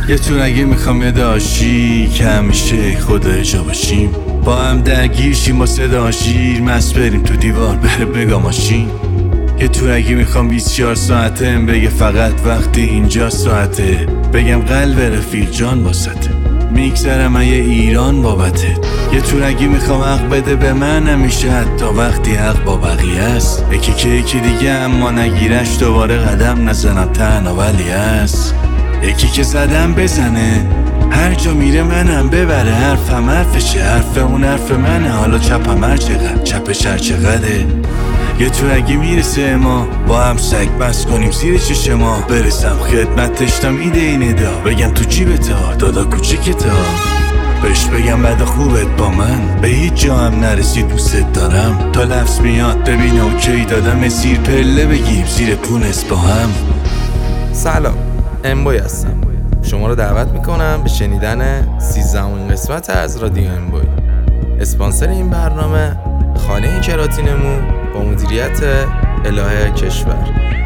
یه تونگی میخوام یه داشی که همیشه خدا جا باشیم، با هم درگیر شیم با صدا شیر، مست بریم تو دیوار بره بگا ماشین. یه تونگی میخوام 24 ساعته بگه فقط وقتی اینجا ساعته، بگم قلب رفیق جان واسطه، میگذرم من یه ایران بابته. یه تونگی میخوام حق بده به من همیشه، حتی وقتی حق با بقیه است، یکی که یکی دیگه اما نگیرش دوباره قدم نزنم تنها ولی است. یکی که زدم بزنه هر جا میره منم ببره، حرفم حرفشه حرف اون حرف منه، حالا چپم هر چقدر چپش هر چقدره. یه تونگی میرسه ما با هم سگ بس کنیم زیر چش ما، برسم خدمتش دم ایده اینه دا، بگم تو جیبت ها دادا کوچیکت ها، بهش بگم بعد خوبت با من به هیچ جا هم نرسی دوست دارم، تا لفظ میاد ببین اوکی دادم سیر پله بگیم زیر پونس با هم. سلام، امبوی هستم. شما رو دعوت میکنم به شنیدن 13مین قسمت از رادیو امبوی. اسپانسر این برنامه خانه کراتینمو با مدیریت الهه کشور.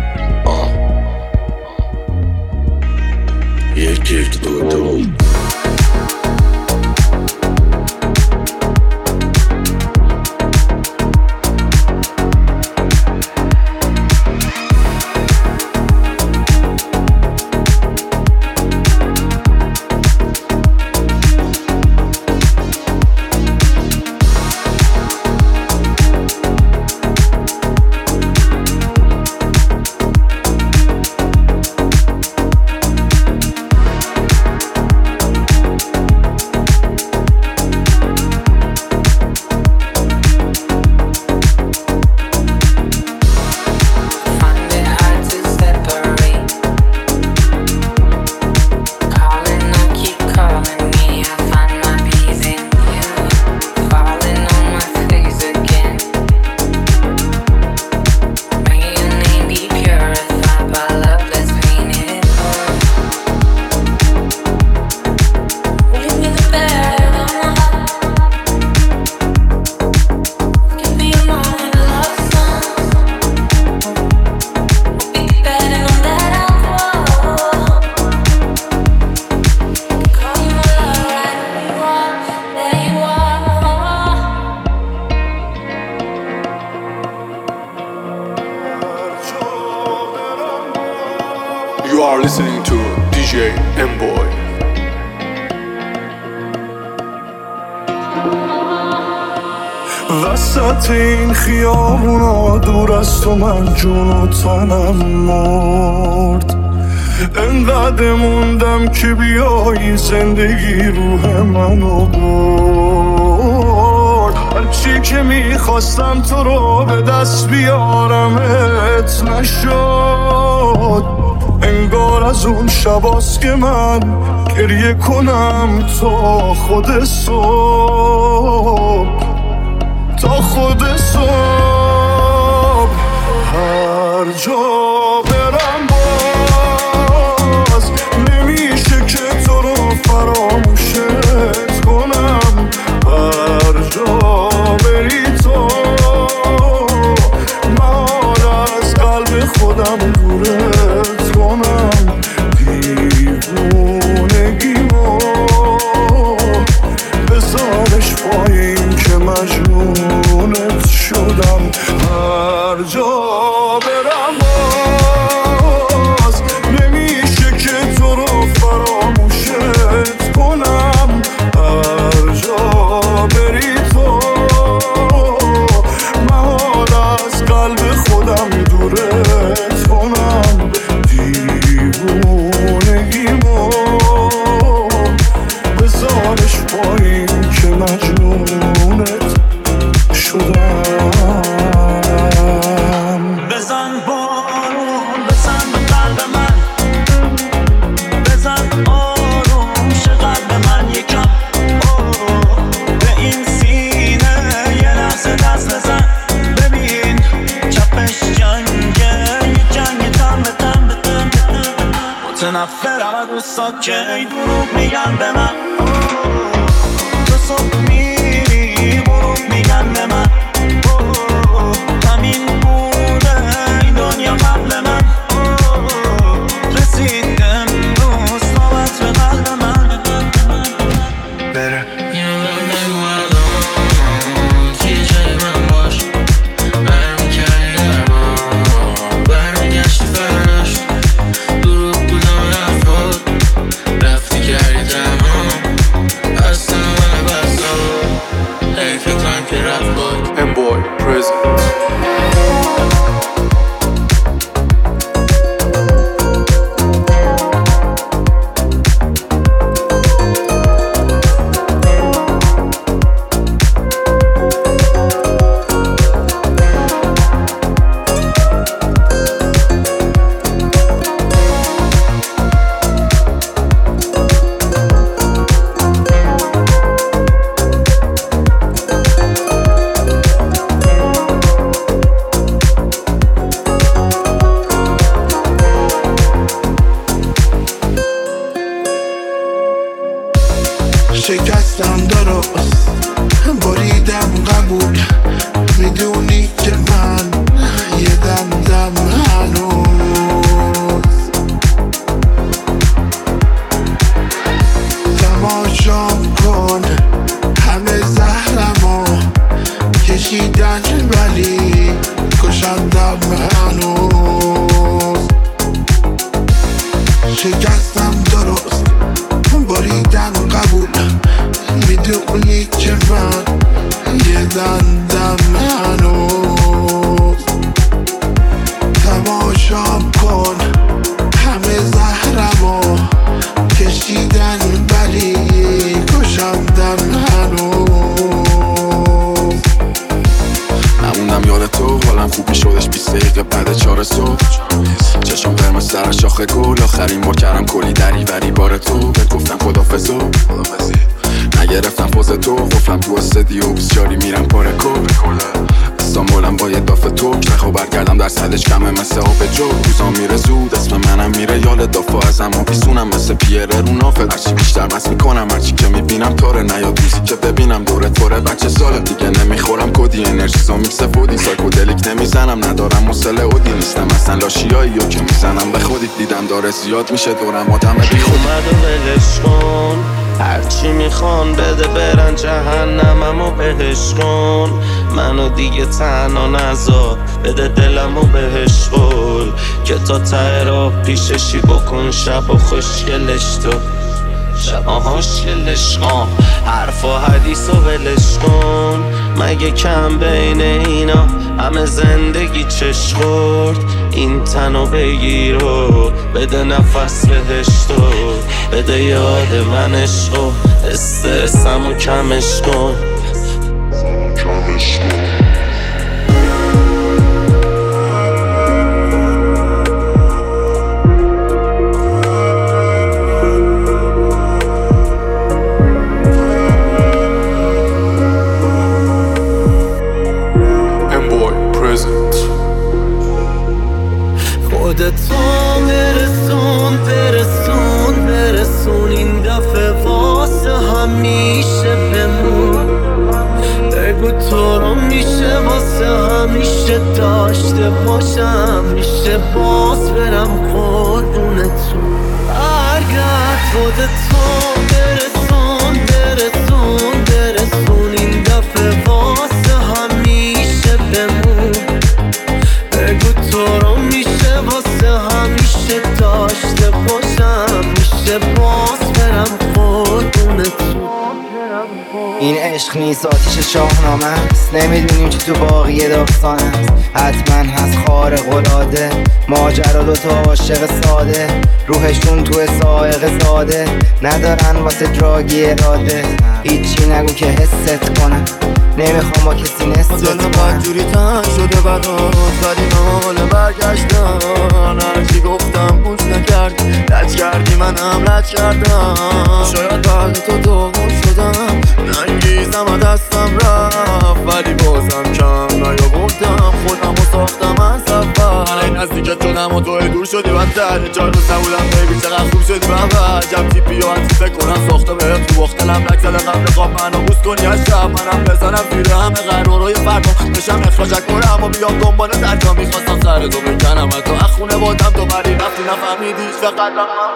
یک دو You are listening to DJ Emboy. وسط این خیابونا دور از تو من جون و تنم مرد، انقدر موندم که بیایی زندگی روح منو برد. هرچی که میخواستم تو رو به دست بیارمت نشد، انگار از اون شباست که من گریه کنم تا خود صبح، تا خود صبح. هر جا برم باز نمیشه که تو رو فراموشت کنم، هر جا بری تو من از قلب خودم دورت کنم. دیوونگیمو بذارش پایین که مجنونت شدم. هر جا برم باز نمیشه که تو رو فراموشت کنم، هر جا بری تو من از قلب خودم دورت کنم. دیوونگیمو بذارش پایین که مجنونت شدم. بزن بارون بزن به قلب من، بزن آروم شه قلب من یکم، به این سینه یه لحظه دست بزن، ببین چپش جنگه یه جنگ تن به تن به تن به تن. متنفرم از دوستات که ای دروغ میگن به من، تو صبح میری غروب میگن به من، همین بوده این دنیا قبل من، رسید امروز نوبت به قلب تو چشم قرمز سر شاخه گل آخرین بار کردم کلی دریوری بار تو بهت گفتم خدافظی نگرفتم پوز تو قفلم تو استدیو 24 میرم پاره استانبولم با یه دافه تو نخوا برگردم در صدش کمه مثل آب جو روزام میره زود اسم منم میره یال دافا ازم و بیسونم مثل پیره رو نافت هرچی بیشتر مست میکنم هرچی که میبینم تاره نیاد روزی که ببینم دوره توره بچه ساله دیگه نمیخورم کدی انرژیزا میکس فودی سایکودلیک نمیزنم ندارم مسئله اودی نیستم اصلا لاشیایی و که میزنم به خودی دیدم داره زیاد میشه دورم آدم بی خودی اومد و ولش کن هرچی میخوان بده برن جهنممو بهش کن منو دیگه تنها نذار بده دلمو بهش قول که تا ته راه پیششی بکن شب و خوشگلش تو شب خوشگلش حرف و حدیث و ولش کن مگه کم بین اینا همه زندگی چش خورد این تنو بگیر و بده نفس بهش تو بده یاد منش و استرسمو کمش کن خودتو برسون این دفعه واسه همیشه بمون بگو تو رو میشه واسه همیشه داشته باشم میشه باز برم قربونتون برگرد خودتو برسون این دفعه واسه همیشه بمون بگو تو رو میشه واسه همیشه داشته باشم میشه باز برم قربونتون این عشق نیست آتیش شاهنامه است نمیدونیم چی تو باقی داستان است حتما هست خارق العاده ماجرا دوتا عاشق ساده روحشون تو سائق زاده ندارن واسه دراگی اراده هیچی نگو که حست کنم نمیخوام با کسی نست دلم بدجوری تنگ شده برات ولی حال برگشتن هرچی گفتم گوش نکردی لج کردی منم لج کردم شاید بعد تو داغون شدم ننگیزم و دستم رفت ولی بازم کم نیاوردم خودم و ساختم از اول این نزدیکت شدم و توی دور شدی بدتر 4 روز نبودم بیبی چقدر خوب شدی به عجب تیپی و انتی فکر کنم ساخته بهت تو وقت دلم رک زده قبل خواب منو بوس کنی از شب منم بزنم زیر همه قرارهای فردا بشم اخراجک کنم و بیام دنبال درجا میخواستم سر تو بکنم از تو اخونه بادم تو بری رفتی نفهمیدی چقدر من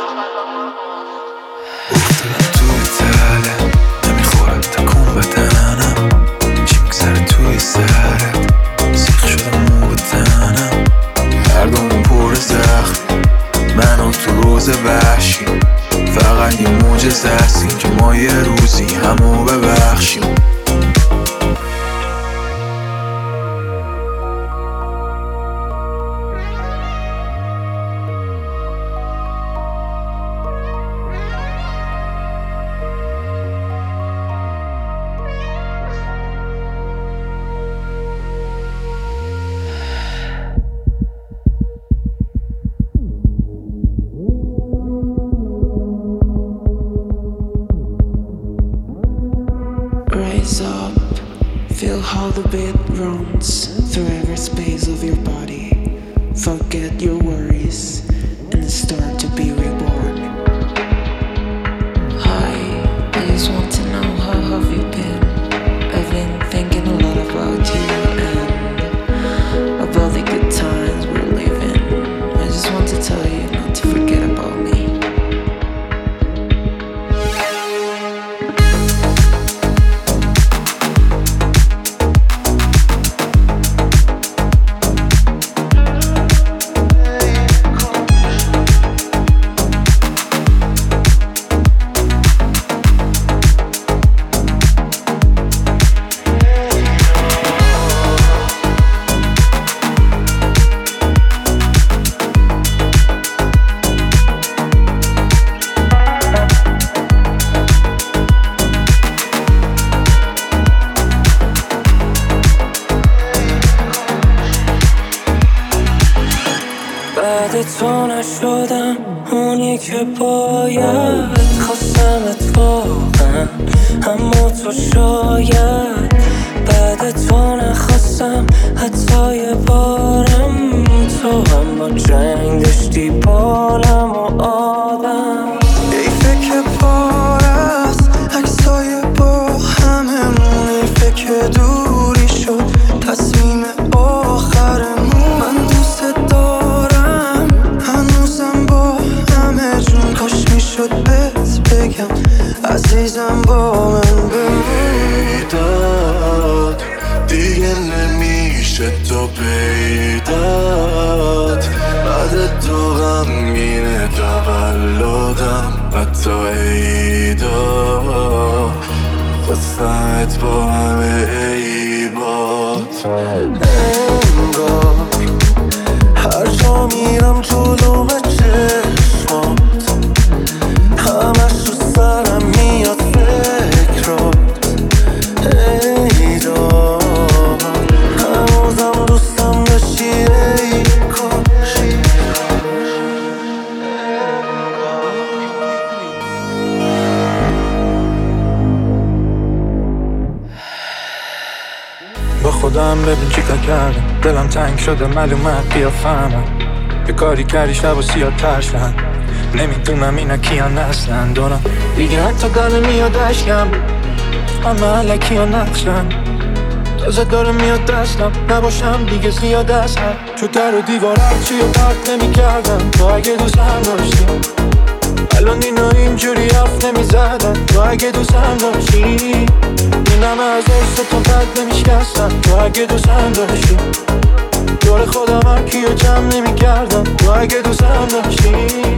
افتادم توی تله نمیخورم تکون بدنم چی میگذره توی سرت سیخ شدم مو به تنم هر دومون پر زخم من و تو روز وحشی فقط یه معجزه است این که ما یه روزی همو ببخشیم Rise up, feel how the beat runs through every space of your body. Forget your worries and start to be reborn. Hi, I just want to know how have you been? I've been thinking a lot about you and about the good times we're living. I just want to tell you not to forget about me. بعد تو نشدم اونی که باید. خواستمت واقعا اما تو شاید بعد تو نخواستم حتی یه بارم. تو هم با جنگ داشتی بالم و آدم. ایفه که پار است عکسای با هممون، ایفه که دوری شد تصمیم آخرمون. من دوست دارم هنوزم با همه جون، کاش میشد بهت بگم عزیزم با من بیداد دیگه نمیشه تو پیداد. بعد تو غمگینه تولدم حتی عیدا، خواستمت با همه عیبات. انگار هر جا میرم جلو به چشمات، همش رو سرم میاد فکرات. ای داد هنوزم دوستم داشتی ای کاش. با خودم ببین چی کار کردم، دلم تنگ شده معلومت بیا فهمم. یه کاری کردی شب و سیاه ترشن، نمیدونم اینا کیان اصلا دونم دیگه حتی داره میاد اشکم، همه علکی ها نقشن. تازه داره میاد دستم نباشم دیگه زیاد هستم. تو در و دیوار هرچی و پرت نمی کردم تو اگه دوستم داشتی. الان اینا اینجوری حرف نمی زدن تو اگه دوستم داشتی. اینم از ارس تو قد نمی شکستم تو اگه دوستم داشتی. دور خودم هرکی رو جمع نمی کردم تو اگه دوستم داشتی.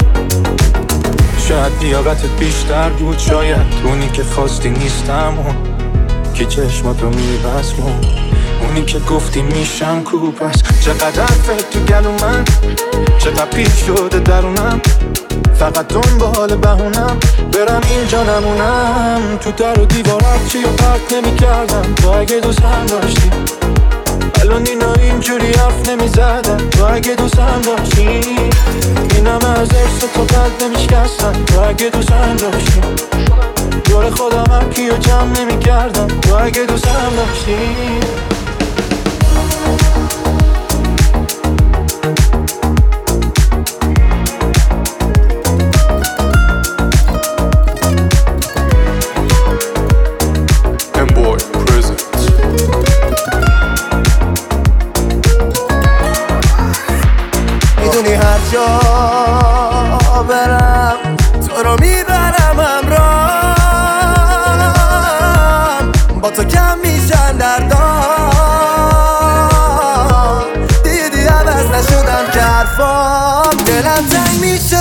شاید لیاقتت بیشتر بود، شاید اونی که خواستی نیستم، اون که چشماتو میبسمون، اونی که گفتی میشم کوب است. چقدر فکر تو گلو من، چقدر پیش شده درونم، فقط دنبال بهونم برم اینجا نمونم. تو در و دیوار هرچی رو پرت نمی کردم تو اگه دوستم داشتی. الان اینا اینجوری حرف نمی زدن تو اگه دوستم داشتی. اینم از ارس تو قد نمی شکستن تو اگه دوستم داشتی. دور خودم هرکی رو جمع نمی کردم تو اگه دوستم داشتی. میدونی هر جا برم تو رو میبرم همراهم، با تو کم میشن دردام. دیدی عوض نشدم که حرفام، دلم تنگ میشه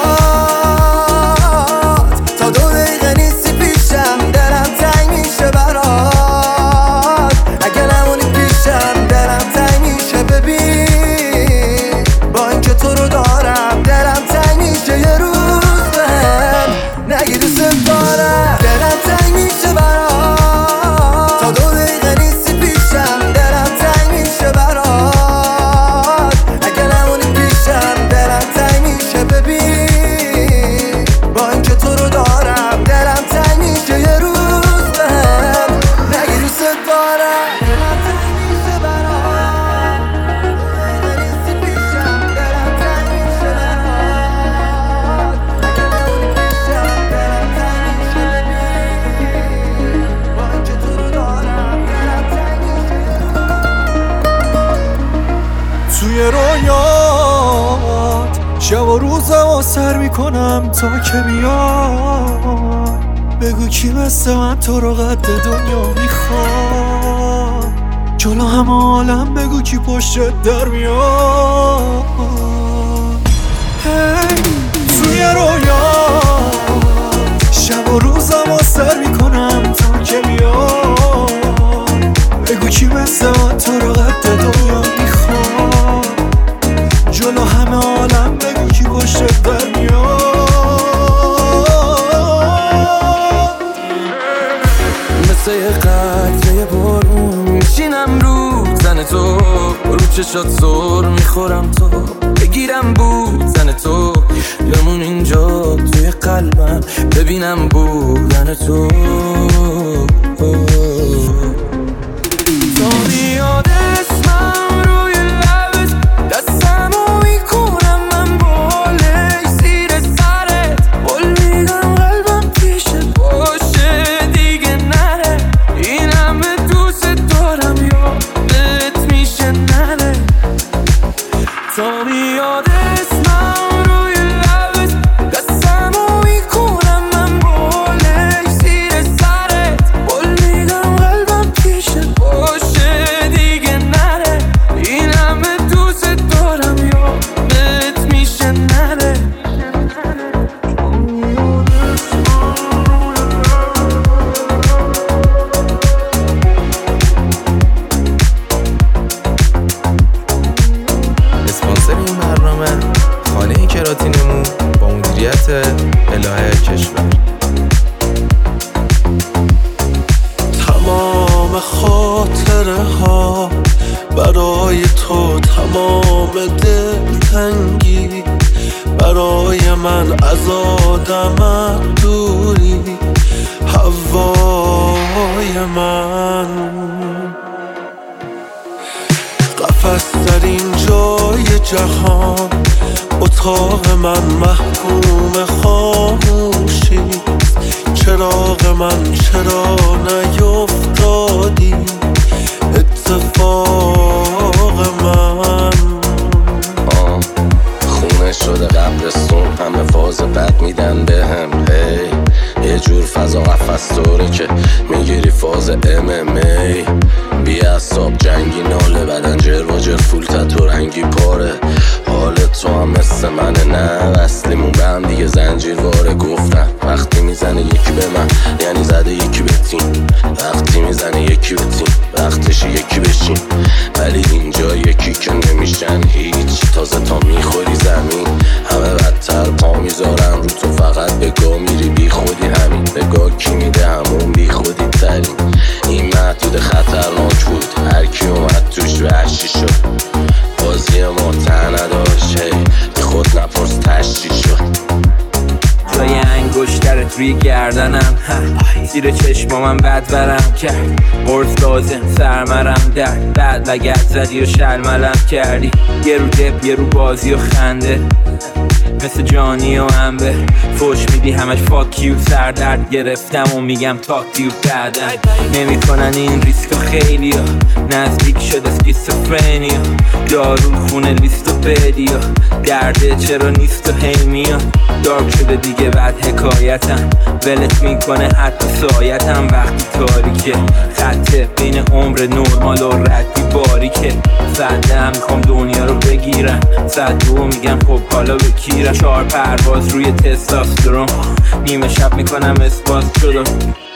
برات تا 2 دقیقه نیستی پیشم. دلم تنگ میشه برات اگه نمونی پیشم. دلم تنگ میشه ببین با اینکه تو رو دارم. دلم تنگ میشه یه روز بهم نگی دوست دارم. دلم تنگ میشه برات تا 2 دقیقه نیستی پیشم. دلم تنگ میشه برات اگه نمونی پیشم. دلم تنگ میشه ببین با اینکه تو رو دارم. دلم تنگ میشه یه روز بهم نگی دوست دارم. دلم تنگ میشه برات نیستی پیشم. دلم تنگ میشه برات اگه نمونی پیشم. دلم تنگ میشه ببین با اینکه تو رو دارم. دلم تنگ میشه. توی رویات شب و روزم سر میکنم تا که بیای. بگو کی مثل من تو رو قد دنیا میخواد. جلو همه عالم بگو کی پشت در میاد. توی رویات شب و روزم سر میکنم تا که بیای. بگو کی مثل من تو رو قد دنیا میخواد. جلو همه عالم بگو کی پشت در میاد. مثل یه قطره بارون میشینم رو زن تو، رو چشات زور میخورم تو. بگیرم بودن تو، بمون اینجا توی قلبم ببینم بودن تو. تا بیاد اسمم روی لبت دستمو میکنم من بالش زیر سرت، قول میدم قلبم پیشت باشه دیگه نره، این همه دوست دارم یادت میشه نره. تا بیاد اسمم روی لبت دستمو میکنم من بالش زیر سرت، قول میدم قلبم پیشت باشه دیگه نره، این همه دوست دارم یادت میشه نره. اسپانسر این برنامه خانه کراتینمون با مدیریت الهه کشور. تمام خاطره ها برای تو، تمام دلتنگی برای من، از آدمت دوری هوای من. قفس در این جای جهان، اتاق من محکوم خاموشی، چراغ من چرا نیفتادی اتفاق من. خونه شده قبرستون، همه فاز بد میدن بهم، هی یه جور فضا قفص طوره که میگیری فاز MMA، بی اعصاب جنگی ناله، بدن جر فول تتو رنگی پاره، حال تو هم مثل منه نه اصلیمون به هم دیگه زنجیر واره. گفتن وقتی میزنه یکی به من یعنی زده یکی به تیم، وقتی میزنه یکی به تیم وقتش یکی بشین، ولی اینجا یکی که نمیشن هیچ، تازه تا میخوری زمین همه بدتر پا میذارن رو تو، فقط به گاه میری بی خودی، همین به گاه کی میده همون بی خودی ترین. این محدود خطرناک بود، هر کی اومد توش وحشی شد، بازی ما ته نداشت، به خود نپرس تشتی شد. جای انگشترت روی گردنم، زیر چشمامم بد برم کرد، قرص لازم سرمرم درد، بعد لگت زدی و شلملم کردی، یه رو دب یه رو بازی و خنده، مثل جانی و انبه فوش میدی همش فاکیو، سردرد گرفتم و میگم تاکتیو بعدم. نمی کنن این ریسک خیلی ها، نزدیک شده اسکیزوفرنیا، دارو خونه لیست و بدیا، درده چرا نیست و هی میاد، دارک شده دیگه بعد حکایتم، ولت میکنه حتی سایتم، وقتی تاریکه خطه بین عمر نرمال و ردی باریکه، صده میخوام دنیا رو بگیرم، صدو میگم خب حالا بکیرم، 4 پرواز روی تستوسترون، نیمه شب میکنم اسپاس شدم،